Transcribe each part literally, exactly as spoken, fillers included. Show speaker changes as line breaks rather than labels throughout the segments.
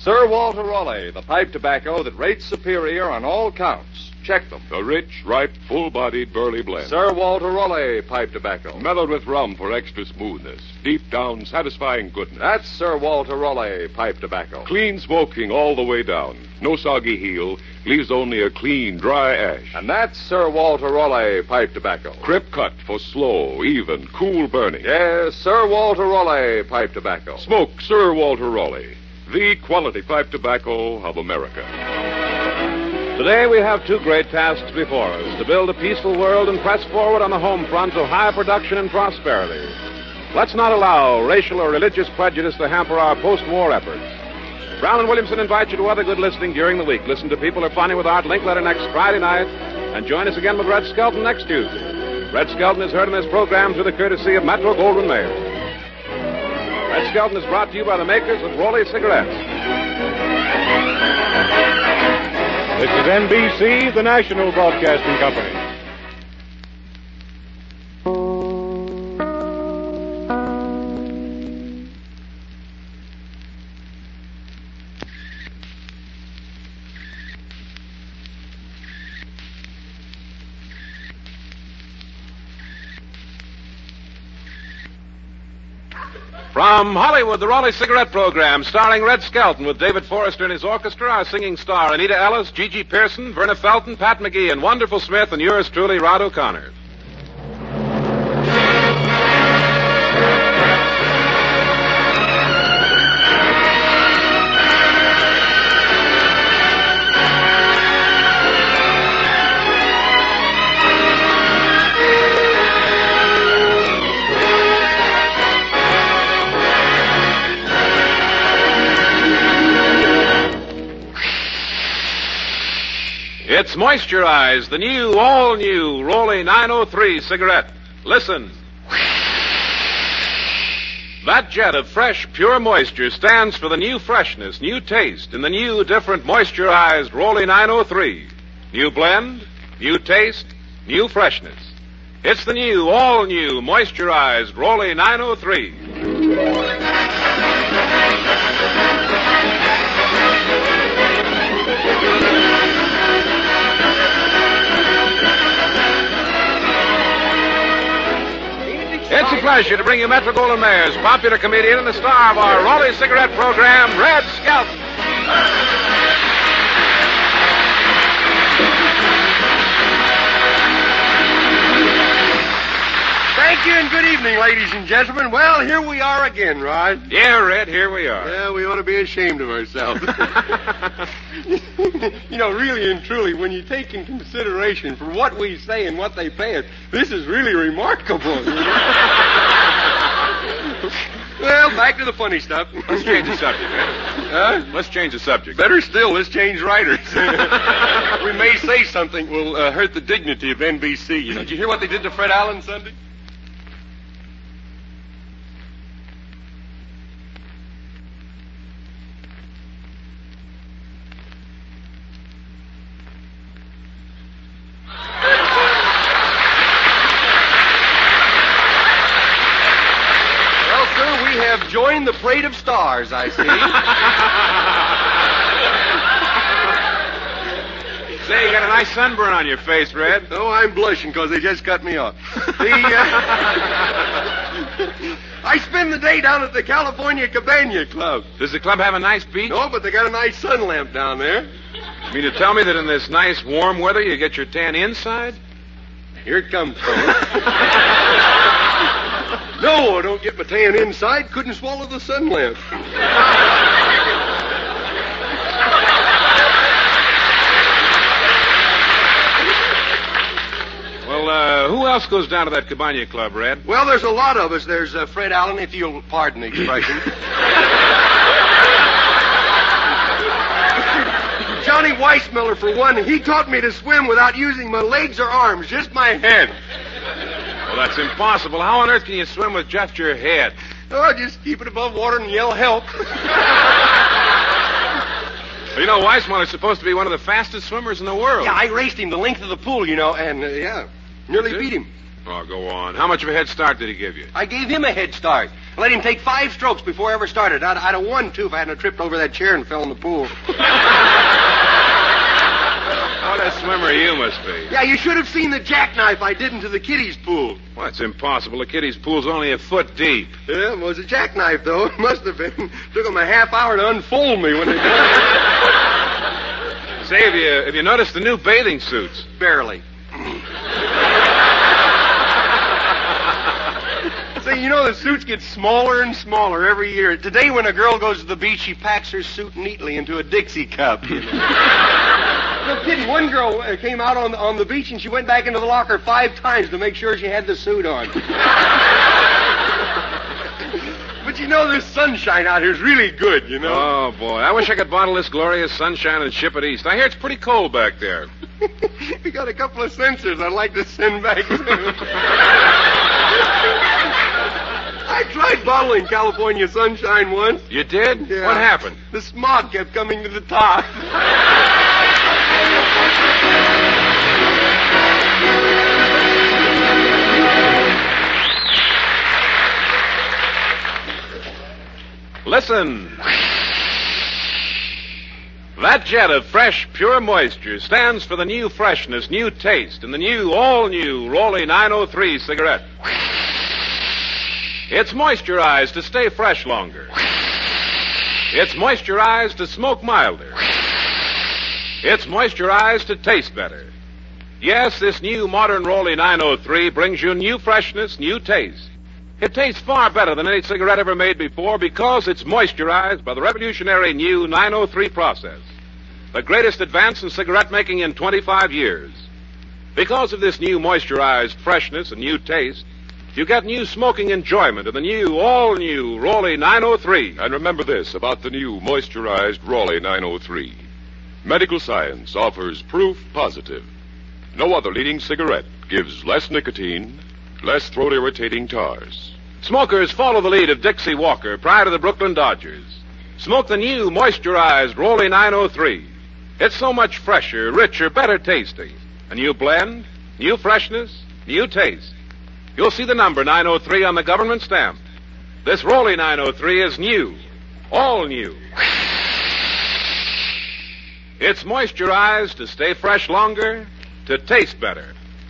Sir Walter Raleigh, the pipe tobacco that rates superior on all counts. Check them.
A rich, ripe, full-bodied burley blend.
Sir Walter Raleigh pipe tobacco.
Mellowed with rum for extra smoothness. Deep down, satisfying goodness.
That's Sir Walter Raleigh pipe tobacco.
Clean smoking all the way down. No soggy heel. Leaves only a clean, dry ash.
And that's Sir Walter Raleigh pipe tobacco.
Crip cut for slow, even, cool burning.
Yes, Sir Walter Raleigh pipe tobacco.
Smoke Sir Walter Raleigh, the quality pipe tobacco of America.
Today we have two great tasks before us, to build a peaceful world and press forward on the home front to high production and prosperity. Let's not allow racial or religious prejudice to hamper our post-war efforts. Brown and Williamson invite you to other good listening during the week. Listen to People Are Funny with Art Linkletter next Friday night, and join us again with Red Skelton next Tuesday. Red Skelton is heard in this program through the courtesy of Metro Goldwyn Mayer. Red Skelton is brought to you by the makers of Raleigh cigarettes. This is N B C, the national broadcasting company. From Hollywood, the Raleigh Cigarette Program, starring Red Skelton with David Forrester and his orchestra, our singing star, Anita Ellis, Gigi Pearson, Verna Felton, Pat McGee, and Wonderful Smith, and yours truly, Rod O'Connor. It's Moisturize, the new, all-new Raleigh nine oh three cigarette. Listen. That jet of fresh, pure moisture stands for the new freshness, new taste in the new, different moisturized Raleigh nine oh three. New blend, new taste, new freshness. It's the new, all-new, moisturized Raleigh nine oh three. It's a pleasure to bring you Metro Goldwyn Mayer's popular comedian and the star of our Raleigh cigarette program, Red Skelton.
Thank you and good evening, ladies and gentlemen. Well, here we are again, Rod.
Yeah, Red, here we are.
Yeah, we ought to be ashamed of ourselves. You know, really and truly, when you take in consideration for what we say and what they pay us, this is really remarkable. You know? Well, back to the funny stuff.
Let's change the subject, man.
Huh?
Let's change the subject.
Better still, let's change writers. We may say something will uh, hurt the dignity of N B C. You know, did you hear what they did to Fred Allen Sunday? Join the parade of stars, I see.
Say, you got a nice sunburn on your face, Red.
Oh, I'm blushing because they just cut me off. The, uh... I spend the day down at the California Cabana Club.
Does the club have a nice beach?
No, but they got a nice sun lamp down there.
You mean to tell me that in this nice warm weather you get your tan inside?
Here it comes, fellas. No, I don't get my tan inside. Couldn't swallow the sun lamp.
Well, uh, who else goes down to that Cabana Club, Red?
Well, there's a lot of us. There's uh, Fred Allen, if you'll pardon the expression. Johnny Weissmiller, for one. He taught me to swim without using my legs or arms, just my head.
Well, that's impossible. How on earth can you swim with just your head?
Oh, just keep it above water and yell help.
Well, you know, Weissmuller's supposed to be one of the fastest swimmers in the world.
Yeah, I raced him the length of the pool, you know, and, uh, yeah, nearly beat him.
Oh, go on. How much of a head start did he give you?
I gave him a head start. I let him take five strokes before I ever started. I'd, I'd have won, too, if I hadn't tripped over that chair and fell in the pool.
What a swimmer you must be.
Yeah, you should have seen the jackknife I did into the kiddies' pool.
Well, it's impossible. The kiddies' pool's only a foot deep.
Yeah, it was a jackknife, though. It must have been. Took them a half hour to unfold me when they did.
Say, have you, have you noticed the new bathing suits?
Barely. Say, you know, the suits get smaller and smaller every year. Today, when a girl goes to the beach, she packs her suit neatly into a Dixie cup. You know? No kidding. One girl uh, came out on, on the beach, and she went back into the locker five times to make sure she had the suit on. But you know, this sunshine out here is really good, you know.
Oh, boy. I wish I could bottle this glorious sunshine and ship it east. I hear it's pretty cold back there.
We got a couple of sensors I'd like to send back to. I tried bottling California sunshine once.
You did?
Yeah.
What happened?
The smog kept coming to the top.
Listen. That jet of fresh, pure moisture stands for the new freshness, new taste, in the new, all-new Rolly nine oh three cigarette. It's moisturized to stay fresh longer. It's moisturized to smoke milder. It's moisturized to taste better. Yes, this new modern Rolly nine oh three brings you new freshness, new taste. It tastes far better than any cigarette ever made before because it's moisturized by the revolutionary new nine oh three process, the greatest advance in cigarette making in twenty-five years. Because of this new moisturized freshness and new taste, you get new smoking enjoyment in the new, all-new Rolly nine oh three.
And remember this about the new moisturized Rolly nine oh three. Medical science offers proof positive. No other leading cigarette gives less nicotine, less throat-irritating tars.
Smokers follow the lead of Dixie Walker, pride of the Brooklyn Dodgers. Smoke the new moisturized Rolly nine oh three. It's so much fresher, richer, better tasting. A new blend, new freshness, new taste. You'll see the number nine oh three on the government stamp. This Rolly nine oh three is new, all new. It's moisturized to stay fresh longer, to taste better.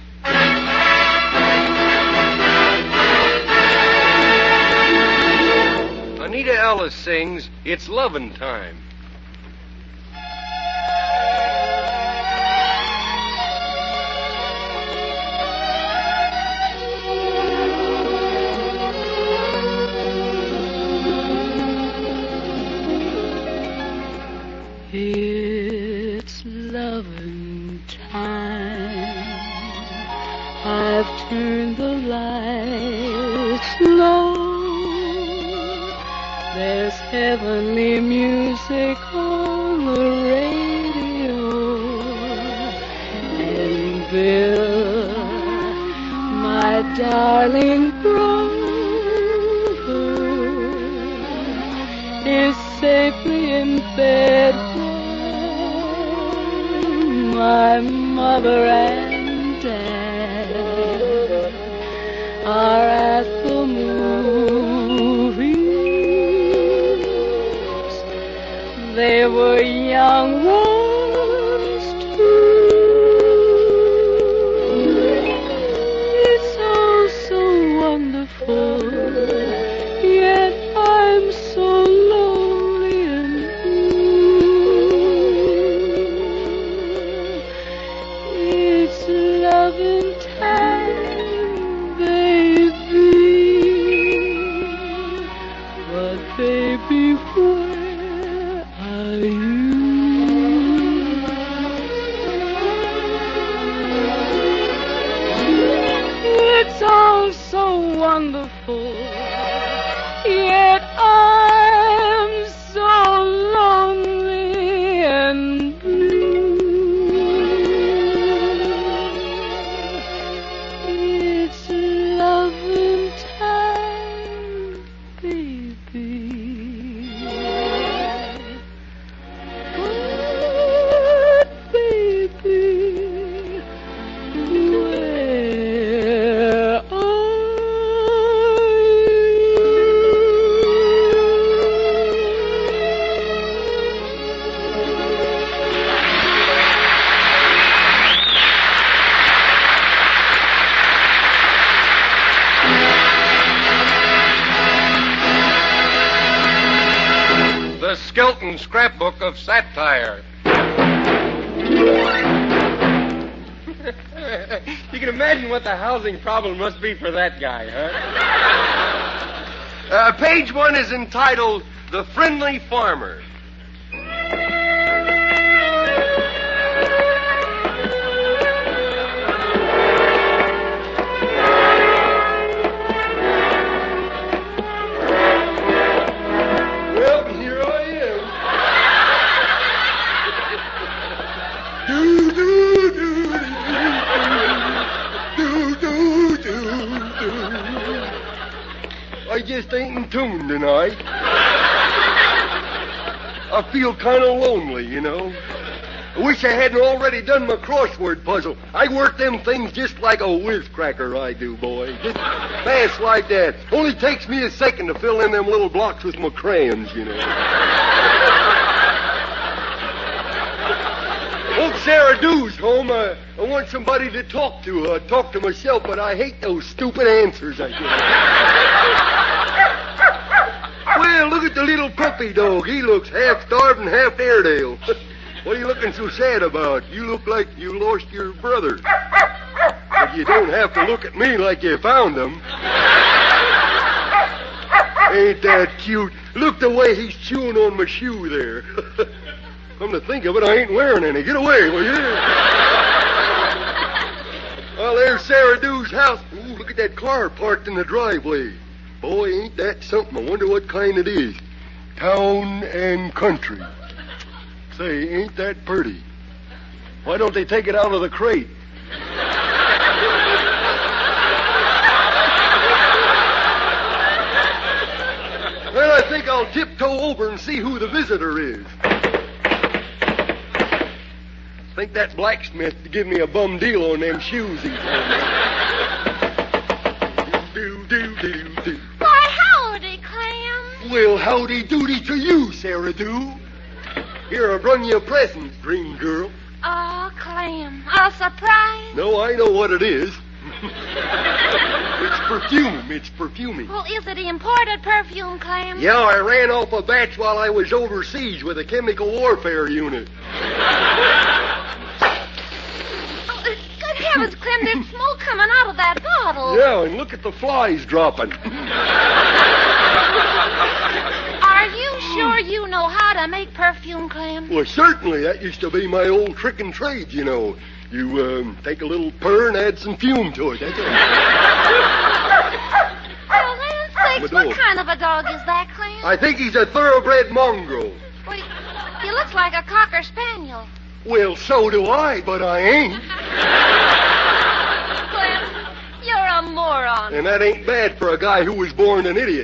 Anita Ellis sings, "It's Lovin' Time."
It's lovin' time. I've turned the lights low. There's heavenly music on the radio. And Bill, my darling brother, is safely in bed. My mother and dad are at the movies. They were young once too. It's all so wonderful, yet I'm so lonely and blue. It's loving time, baby. But baby, where are you? It's all so wonderful, yet I'm so lonely and blue. It's loving time, baby.
The Skelton Scrapbook of Satire. You can imagine what the housing problem must be for that guy, huh? Uh, page one is entitled The Friendly Farmer. Well, here I am. do, do, do, do, do, do, do. I just ain't in tune tonight. I feel kind of lonely, you know. I wish I hadn't already done my crossword puzzle. I work them things just like a whiz-cracker, I do, boy. Just fast like that. Only takes me a second to fill in them little blocks with my crayons, you know. Old Sarah Dew's home. Uh, I want somebody to talk to. Uh, talk to myself, but I hate those stupid answers I get. Well, look at the little puppy dog. He looks half starved and half Airedale. What are you looking so sad about? You look like you lost your brother. But you don't have to look at me like you found him. Ain't that cute? Look the way he's chewing on my shoe there. Come to think of it, I ain't wearing any. Get away, will you? Well, there's Sarah Dew's house. Ooh, look at that car parked in the driveway. Boy, ain't that something. I wonder what kind it is. Town and country. Say, ain't that pretty? Why don't they take it out of the crate? Well, I think I'll tiptoe over and see who the visitor is. I think that blacksmith to give me a bum deal on them shoes he's on. Do, do, do, do.
Why, howdy, Clam.
Well, howdy doody to you, Sarah Dew. Here, I brung you a present, dream girl.
Oh, Clam, a surprise?
No, I know what it is. It's perfume. It's perfuming.
Well, is it imported perfume, Clam?
Yeah, I ran off a batch while I was overseas with a chemical warfare unit.
Oh, good heavens, Clem, there's smoke coming out of that bottle.
Yeah, and look at the flies dropping.
Are you sure you know how to make perfume, Clem?
Well, certainly. That used to be my old trick and trade, you know. You um, take a little purr and add some fume to it. That's it.
Well, land's sakes, what kind of a dog is that, Clem?
I think he's a thoroughbred mongrel.
Well, he, he looks like a cocker spaniel.
Well, so do I, but I ain't.
Clem, you're a moron.
And that ain't bad for a guy who was born an idiot.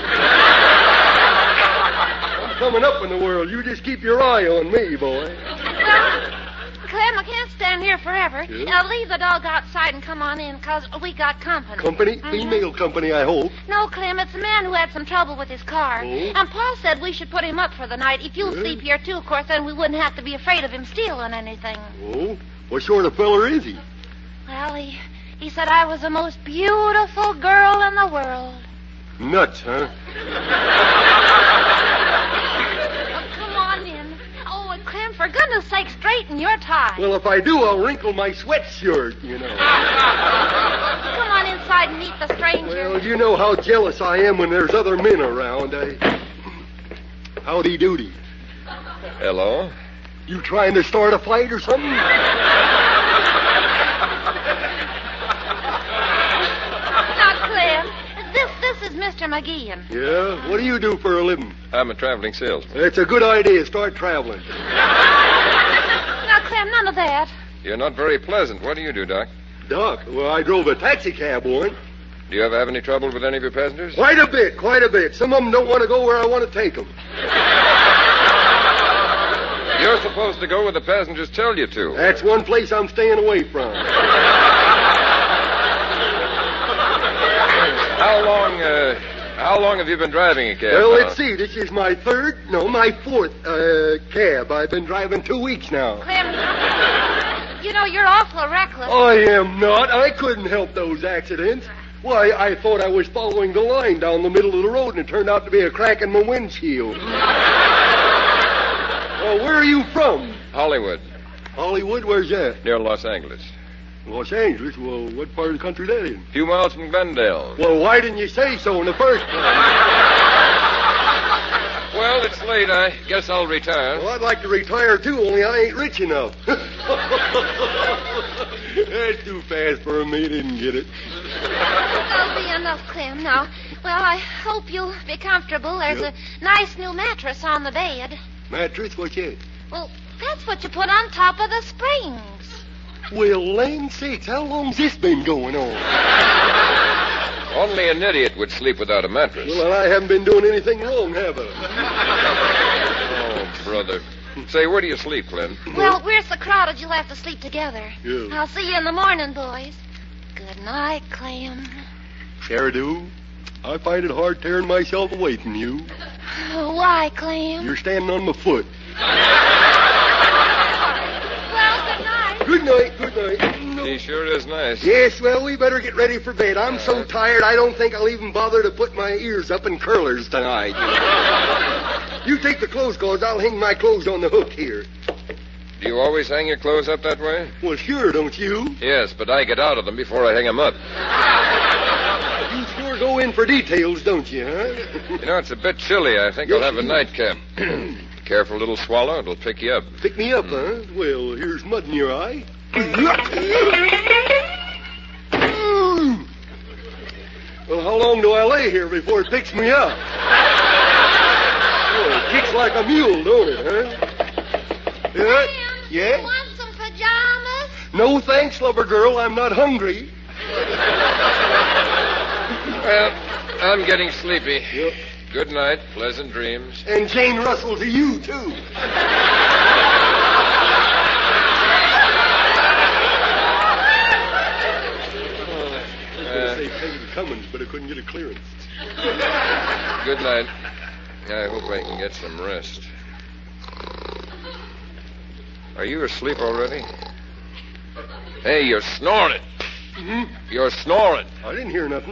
I'm coming up in the world. You just keep your eye on me, boy.
Well, Clem, I can't stand here forever.
Yeah?
Uh, leave the dog outside and come on in, because we got company.
Company?
Mm-hmm.
Female company, I hope.
No, Clem, it's a man who had some trouble with his car.
Oh?
And Paul said we should put him up for the night. If you'll
Yeah?
sleep here, too, of course, then we wouldn't have to be afraid of him stealing anything.
Oh? What sort of feller is he?
Well, he, he said I was the most beautiful girl in the world.
Nuts, huh?
Oh, come on in. Oh, and Clem, for goodness sake, straighten your tie.
Well, if I do, I'll wrinkle my sweatshirt, you know.
Come on inside and meet the stranger.
Well, you know how jealous I am when there's other men around. I... Howdy doody.
Hello?
You trying to start a fight or something?
Now, Clem, this this is Mister McGeehan.
Yeah? What do you do for a living?
I'm a traveling salesman.
It's a good idea. Start traveling.
Now, Clem, none of that.
You're not very pleasant. What do you do, Doc?
Doc, well, I drove a taxi cab once.
Do you ever have any trouble with any of your passengers?
Quite a bit, quite a bit. Some of them don't want to go where I want to take them.
You're supposed to go where the passengers tell you to.
That's one place I'm staying away from.
How long, uh, how long have you been driving a cab?
Well,
now?
let's see. This is my third, no, my fourth uh, cab. I've been driving two weeks now.
Clem, you know, you're awful reckless.
I am not. I couldn't help those accidents. Why, I thought I was following the line down the middle of the road, and it turned out to be a crack in my windshield. Uh, where are you from?
Hollywood,
Hollywood? Where's that?
near Los Angeles.
Los Angeles? Well, what part of the country that in?
A few miles from Glendale.
Well, why didn't you say so in the first place?
Well, it's late. I guess I'll retire.
Well, I'd like to retire, too, only I ain't rich enough. That's too fast for me. Didn't get it.
That'll be enough, Clem. Now, well, I hope you'll be comfortable. There's
Yep.
a nice new mattress on the bed.
Mattress? What's that?
Well, that's what you put on top of the springs.
Well, land sakes, how long's this been going on?
Only an idiot would sleep without a mattress.
Well, I haven't been doing anything wrong, have I?
Oh, brother. Say, where do you sleep, Clem?
Well, we're so crowded you'll have to sleep together.
Yeah.
I'll see you in the morning, boys. Good night, Clem.
Sarah do. I find it hard tearing myself away from you.
Why, Clem?
You're standing on my foot.
Well, good night.
Good night, good night.
He sure is nice.
Yes, well, we better get ready for bed. I'm so tired, I don't think I'll even bother to put my ears up in curlers tonight. You take the clothes, cause I'll hang my clothes on the hook here.
Do you always hang your clothes up that way?
Well, sure, don't you?
Yes, but I get out of them before I hang them up.
You sure go in for details, don't you, huh?
You know, it's a bit chilly. I think I'll have a nightcap. Careful, little swallow. It'll pick you up.
Pick me up, huh? Well, here's mud in your eye. Well, how long do I lay here before it picks me up? Oh, it kicks like a mule, don't it, huh? Yeah?
Clem,
Yeah?
you want some pajamas?
No thanks, lover girl. I'm not hungry.
Well, I'm getting sleepy.
Yep.
Good night. Pleasant dreams.
And Jane Russell to you, too. I was going to say Peggy Cummins, but I couldn't get a clearance.
Good night. I hope I can get some rest. Are you asleep already? Hey, you're snoring.
Hmm?
You're snoring.
I didn't hear nothing.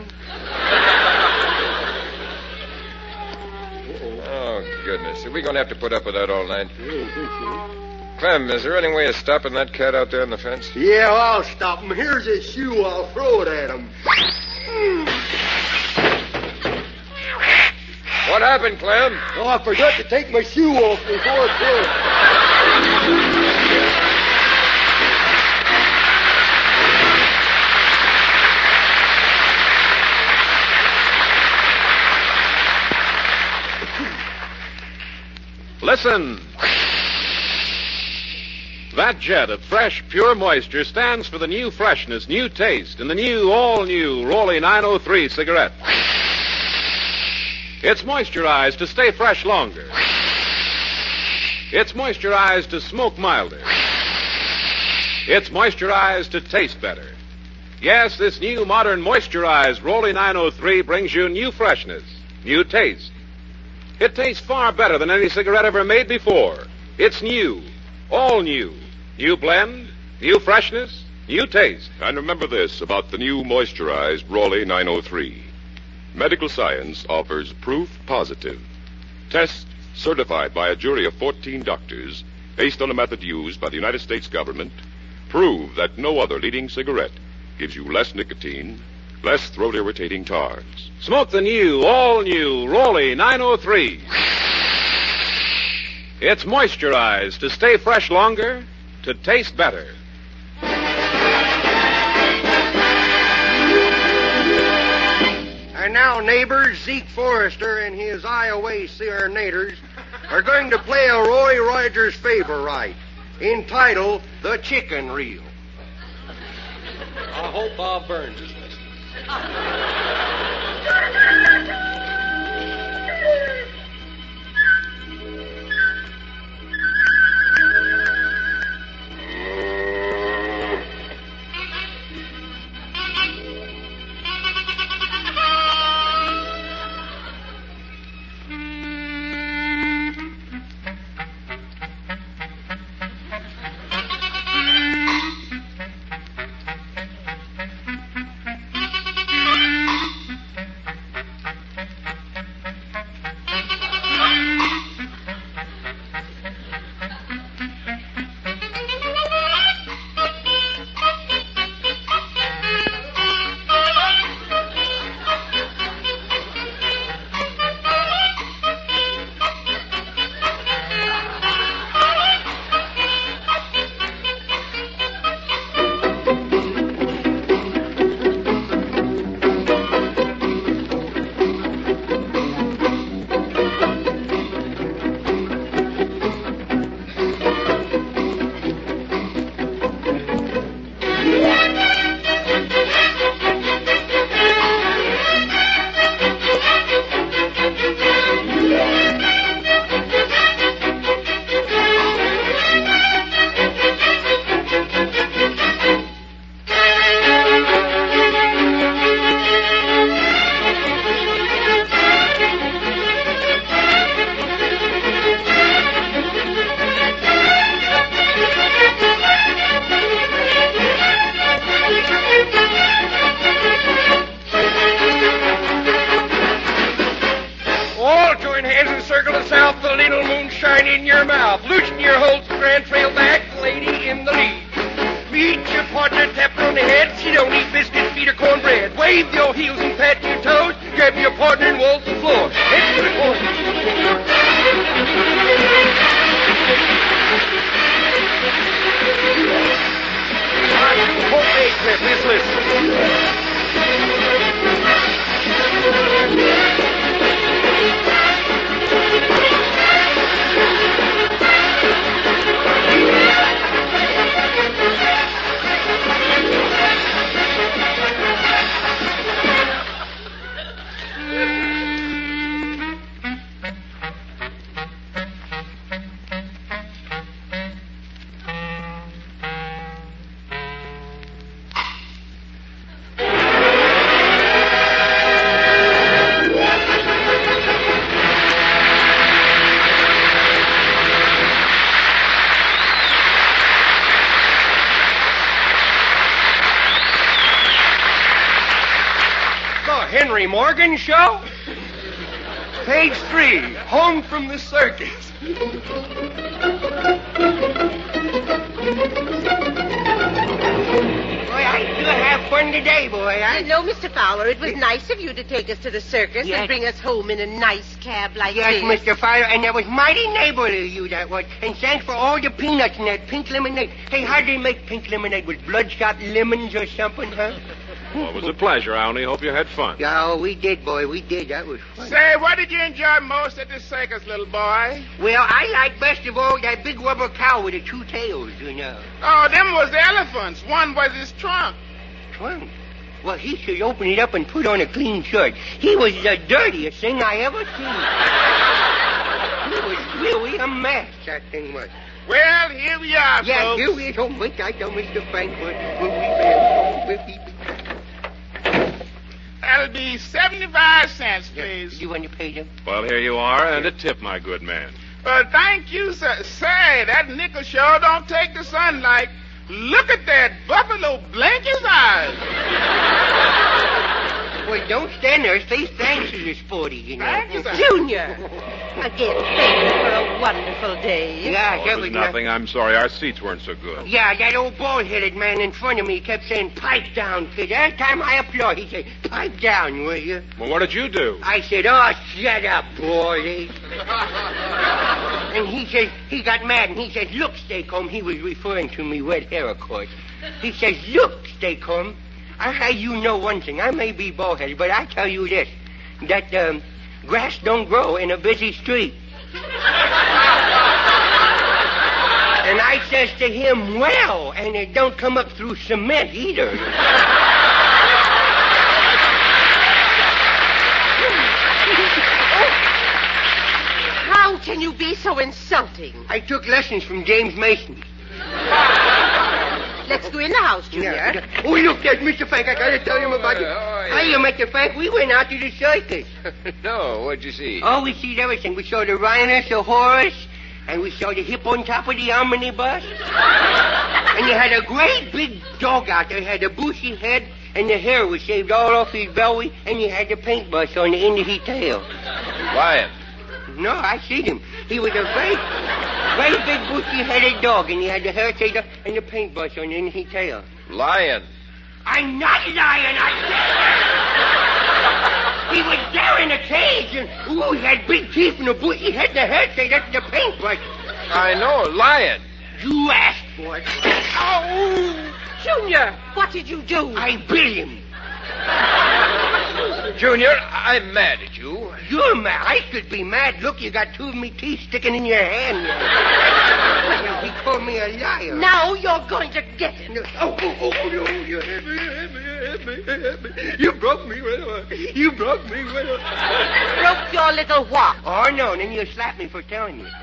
Oh, goodness. Are we going to have to put up with that all night?
I don't think so.
Clem, is there any way of stopping that cat out there on the fence?
Yeah, well, I'll stop him. Here's his shoe. I'll throw it at him.
What happened, Clem?
Oh, I forgot to take my shoe off before it broke.
Listen. That jet of fresh, pure moisture stands for the new freshness, new taste, in the new, all-new Rolly nine oh three cigarette. It's moisturized to stay fresh longer. It's moisturized to smoke milder. It's moisturized to taste better. Yes, this new, modern, moisturized Rolly nine oh three brings you new freshness, new taste. It tastes far better than any cigarette ever made before. It's new, all new. New blend, new freshness, new taste.
And remember this about the new moisturized Rolly nine oh three. Medical science offers proof positive. Tests certified by a jury of fourteen doctors, based on a method used by the United States government, prove that no other leading cigarette gives you less nicotine, less throat-irritating tars.
Smoke the new, all new Rolly nine oh three. It's moisturized to stay fresh longer, to taste better.
And now, neighbors, Zeke Forrester and his Iowa Serenaders are going to play a Roy Rogers favorite entitled The Chicken Reel. I hope Bob Burns is listening. hands in a circle of south, the little moonshine in your mouth. Loosen your holds, grand trail back, lady in the lead. Meet your partner, tap her on the head. She don't eat biscuits, feed her cornbread. Wave your heels and pat your toes. Grab your partner and waltz the floor. Head to the corner. Let's listen. Henry Morgan Show? Page three, Home from the Circus.
Boy, I sure have fun today, boy. I...
Hello, Mister Fowler. It was nice of you to take us to the circus
Yes.
and bring us home in a nice cab like
Yes,
this.
Mister Fowler, and that was mighty neighborly of you, that was. And thanks for all the peanuts and that pink lemonade. Hey, how'd they make pink lemonade? With bloodshot lemons or something, huh?
Well, it was a pleasure. I only hope you had fun.
Yeah, oh, we did, boy. We did. That was fun.
Say, what did you enjoy most at the circus, little boy?
Well, I like best of all that big rubber cow with the two tails, you know.
Oh, them was elephants. One was his trunk.
Trunk? Well, he should open it up and put on a clean shirt. He was the dirtiest thing I ever seen. He was really a mess, that thing was.
Well, here we are,
Yeah,
folks.
here we go. Wait, I tell Mister Frankfurt. Will we be...
That'll be seventy-five cents, please.
You want to pay them?
Well, here you are, and a tip, my good man.
Well, thank you, sir. Say, that nickel sure don't take the sunlight. Look at that buffalo blink his eyes.
Well, don't stand there. Say thanks to this forty, you know.
Thank you, sir.
Junior, again, thank you for a wonderful day.
Yeah,
Oh,
that
it was
was
nothing. I'm sorry. Our seats weren't so good.
Yeah, that old bald-headed man in front of me kept saying, pipe down, kid. Every time I applaud, he said, pipe down, will you?
Well, what did you do?
I said, oh, shut up, boy. And he said, he got mad, and he said, look, Staycomb. He was referring to me red hair, of course. He says, look, Staycomb, I had you know one thing. I may be bald-headed, but I tell you this, that um, grass don't grow in a busy street. And I says to him, well, and it don't come up through cement either.
How can you be so insulting?
I took lessons from James Mason.
Let's go in the house, Junior.
Yeah. Oh, look, there's Mister Frank. I gotta tell him about it.
Oh, yeah.
Hiya, Mister Frank. We went out to the circus.
No, what'd you see?
Oh, we see everything. We saw the rhinoceros, the horse, and we saw the hip on top of the omnibus. And they had a great big dog out there. He had a bushy head, and the hair was shaved all off his belly, and he had the paintbrush on the end of his tail.
Lion.
No, I see him. He was a great, great big bushy-headed dog, and he had the hair shaved off and the paintbrush on the end of his tail.
Lion.
I'm not lying, I said. He was there in a cage, and ooh, he had big teeth and a bushy head. The hair shaved off the paintbrush.
I know, lion.
You asked for it. Oh!
Junior, what did you do?
I bit him.
Junior, I'm mad at you.
You're mad. I should be mad. Look, you got two of me teeth sticking in your hand. He called me a liar.
Now you're going to get it.
Oh, oh, oh, no, you hit me, hit me, hit me, hit me. You broke me with a... You broke me with a...
Broke your little what?
Oh, no, then you slapped me for telling me.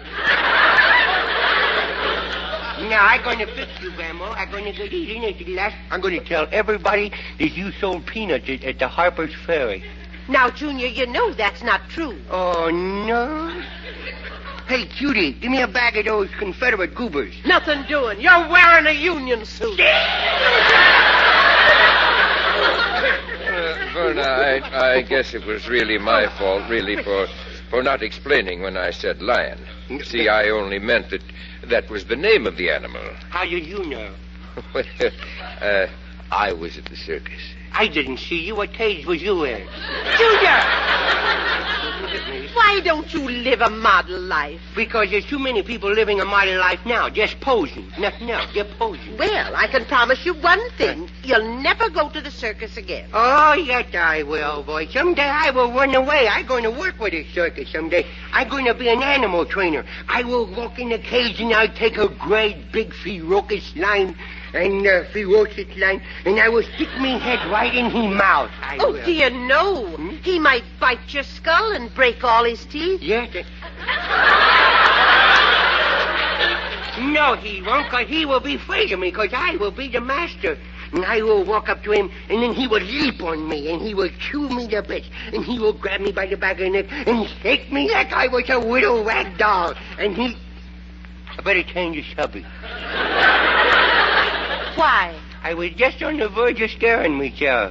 Now, I'm going to fix you, Grandma. I'm going to get these in at the last... I'm going to tell everybody that you sold peanuts at, at the Harper's Ferry.
Now, Junior, you know that's not true.
Oh, no? Hey, Cutie, give me a bag of those Confederate goobers.
Nothing doing. You're wearing a union suit.
Uh, Verna, I, I guess it was really my fault, really, for for not explaining when I said lion. See, I only meant that that was the name of the animal.
How did you know?
Well, uh, I was at the circus.
I didn't see you. What cage was you in? Junior!
Why don't you live a model life?
Because there's too many people living a model life now, just posing. Nothing else, they're posing.
Well, I can promise you one thing. You'll never go to the circus again.
Oh, yes, I will, boy. Someday I will run away. I'm going to work with a circus someday. I'm going to be an animal trainer. I will walk in the cage and I'll take a great big ferocious lion and uh, ferocious line, and I will stick me head right in his mouth. I
oh,
will.
dear, no. Hmm? He might bite your skull and break all his teeth.
Yes. It... no, he won't, because he will be afraid of me, because I will be the master. And I will walk up to him, and then he will leap on me, and he will chew me to bits, and he will grab me by the back of the neck and shake me like I was a widow rag doll. And he... I better change the subject.
Why?
I was just on the verge of scaring myself.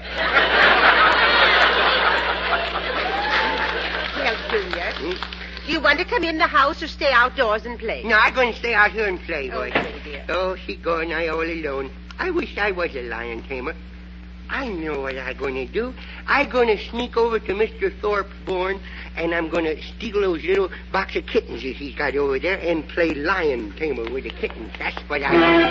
Well, Junior, hmm? do you want to come in the house or stay outdoors and play?
No, I'm going to stay out here and play, boy.
Okay, dear.
Oh, she's gone, I all alone. I wish I was a lion tamer. I know what I'm going to do. I'm going to sneak over to Mister Thorpe's barn, and I'm going to steal those little box of kittens that he's got over there and play lion tamer with the kittens. That's what I do.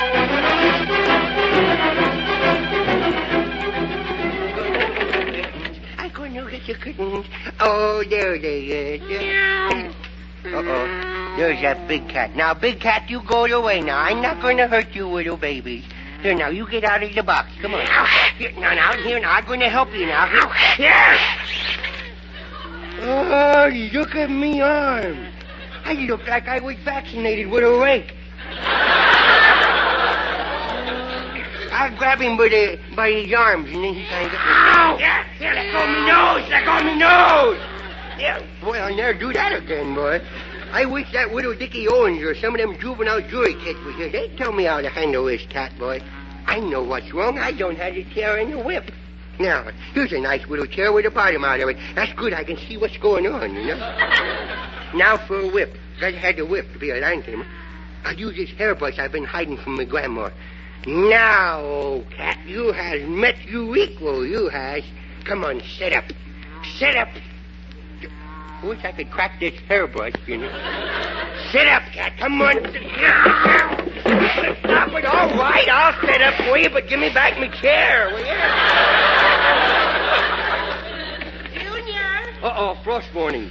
I'm going to get the kittens. Oh, there they are. Uh-oh. There's that big cat. Now, big cat, you go away now. I'm not going to hurt you, little babies. Here, now, you get out of the box. Come on. Here, now, now, here, now. I'm going to help you now. Here. Oh, look at me arm. I look like I was vaccinated with a rake. I grab him by, the, by his arms, and then he kind of... Ow! Yeah, here, let go of me nose. Let go of me nose. Yeah, boy, I'll never do that again, boy. I wish that widow Dickie Owens or some of them juvenile jury kids was here. They'd tell me how to handle this cat, boy. I know what's wrong. I don't have the chair and the whip. Now, here's a nice little chair with a bottom out of it. That's good. I can see what's going on, you know. Now for a whip. Gotta have the whip to be a lion tamer. I'll use this hairbrush I've been hiding from my grandma. Now, old cat, you has met you equal, you has. Come on, sit up. Sit up. I wish I could crack this hairbrush, you know. Sit up, cat. Come on. Stop it. All right, I'll sit up for you, but give me back my chair, will you?
Junior.
Uh-oh, frost warnings.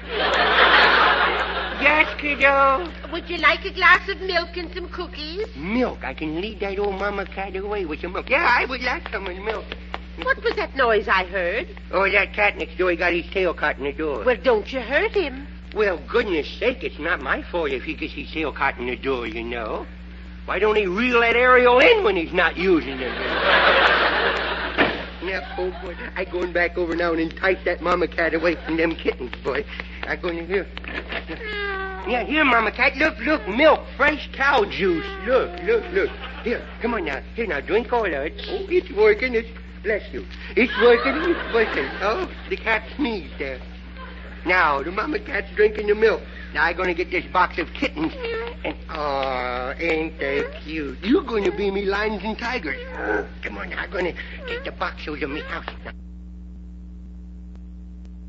Yes, kiddo.
Would you like a glass of milk and some cookies?
Milk? I can lead that old mama cat away with some milk. Yeah, I would like some of the milk.
What was that noise I heard?
Oh, that cat next door, he got his tail caught in the door.
Well, don't you hurt him.
Well, goodness sake, it's not my fault if he gets his tail caught in the door, you know. Why don't he reel that aerial in when he's not using it? Now, oh, boy, I'm going back over now and entice that mama cat away from them kittens, boy. I'm going to hear. Yeah, here, mama cat. Look, look, milk, fresh cow juice. Look, look, look. Here, come on now. Here, now, drink all of it. Oh, it's working. It's... Bless you. It's working, it's working. Oh, the cat sneezed there. Now, the mama cat's drinking the milk. Now, I'm going to get this box of kittens. And, oh, ain't they cute? You're going to be me lions and tigers. Oh, come on now. I'm going to get the box over to me house now.